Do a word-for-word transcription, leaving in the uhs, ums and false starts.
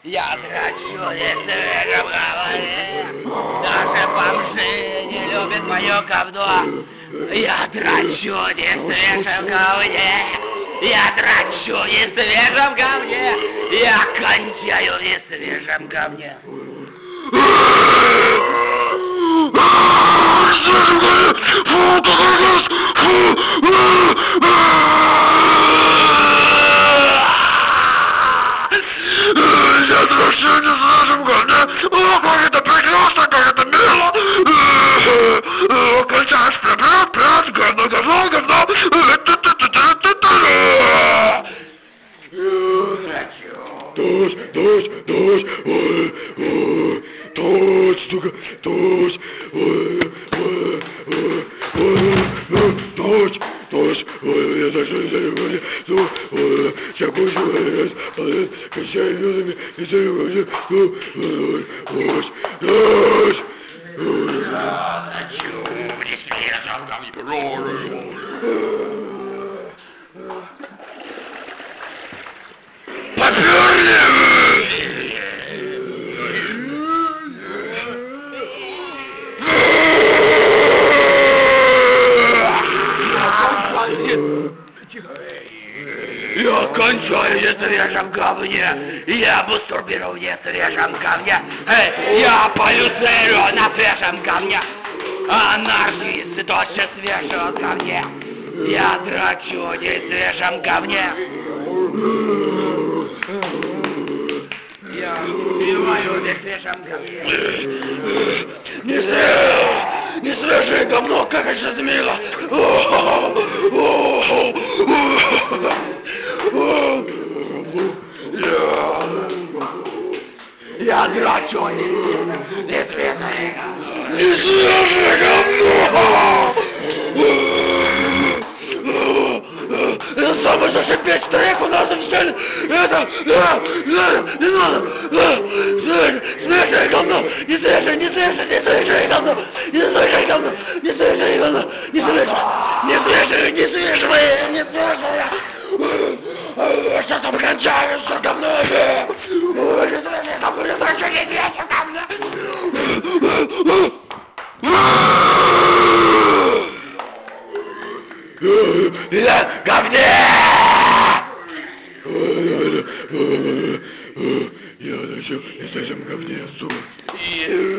Я драчу, если в голове. Даже бомжи не любят мое говно. Я драчу, не в свежем говне. Я драчу, не в свежем говне. Я кончаю, не в свежем говне. Я драчу, не в свежем говне. О, как это прекрасно, как это мило. Кончаешь, прям, прям, говно, говно, говно. Дождь, дождь, дождь, ой, ой, дождь, сука, дождь, ой, ой, ой, ой, дождь, дождь, ой, я даже не знаю, ой, я кончу, ой, качаю людьми, и знаю, ой, дождь, дождь, Я драчу, не в свежем говне. Я кончаю не в свежем говне. Я мастурбирую не в свежем говне. Эй, я полюцерю на свежем говне. Анархисты точно свежего говне. Я драчу не в свежем говне. Я убиваю не в свежем говне. Не свежее, не свежее говно, как это мило. Я драчу не не свежее говно. Не свежее говно. Это самый зашипеть трек у нас в стиле. Это, не надо. Свежее говно, не свежее, не свежее, не свежее говно, не свежее говно, не свежее говно, не свежее, не свежее, не свежее, не свежее. Что там кончается говно? Не свежее говно, не свежее, не свежее говно. Я говне! Я хочу, я совсем говне, сука.